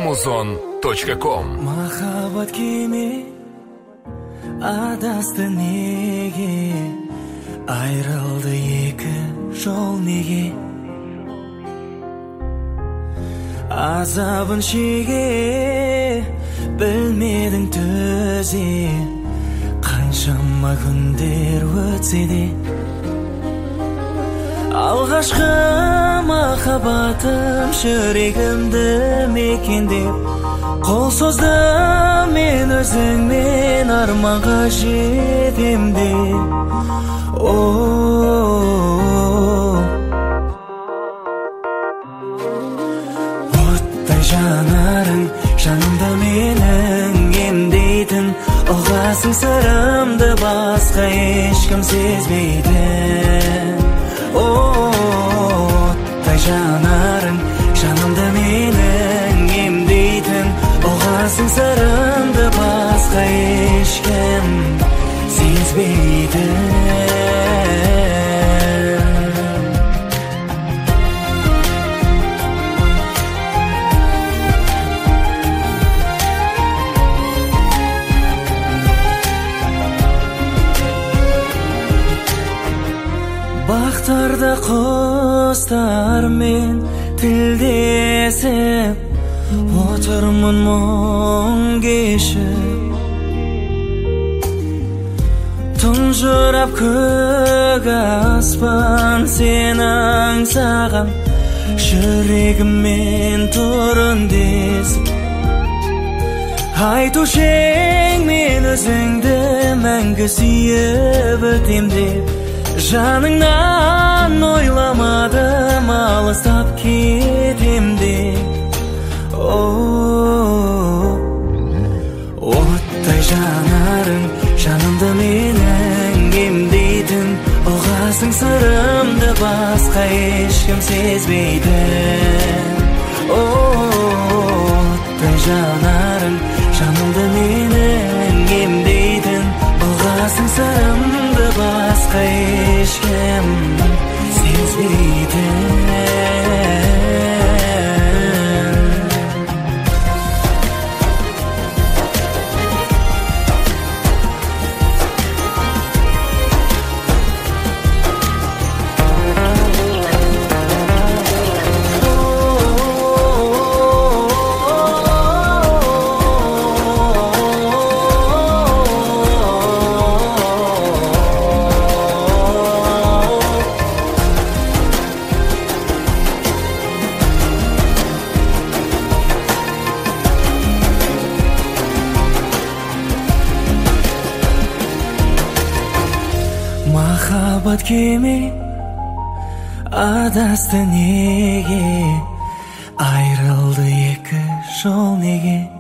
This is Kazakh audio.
amazon.com. Махаббат кеме адасты неге, айрылды екі жол неге, азабын шеге білмедің төзе, қаншама күндер өтсе де. Алғашқы махаббатым жүрегімді мекендеп, қол создым мен өзіңмен арманға жетем деп. Оттай жанарың жанымда менің емдейтін, ұғасың сырымды басқа ешкім сезбейтін. Оттай жанарың жанымда менің емдейтін, ұғасың сырымды басқа ешкім сезбейтін. Бақтарда құстармен тілдесіп, отырмын мұң кешіп. Тұнжырап көк аспан сені аңсаған, жүрегіммен тұр үндесіп. Айтушы ең мен өзіңді мәңгі сүйіп өтем деп, жаныңнан ойламадым алыстап кетем деп. Оттай жанарың жанымды менің емдейтін, ұғасың сырымды басқа ешкім сезбейтін. Оттай жанарың жанымды менің емдейтін, ұғасың сырымды басқа ешкім сезбейтін. Махаббат кеме адасты неге, айрылды екі жол неге.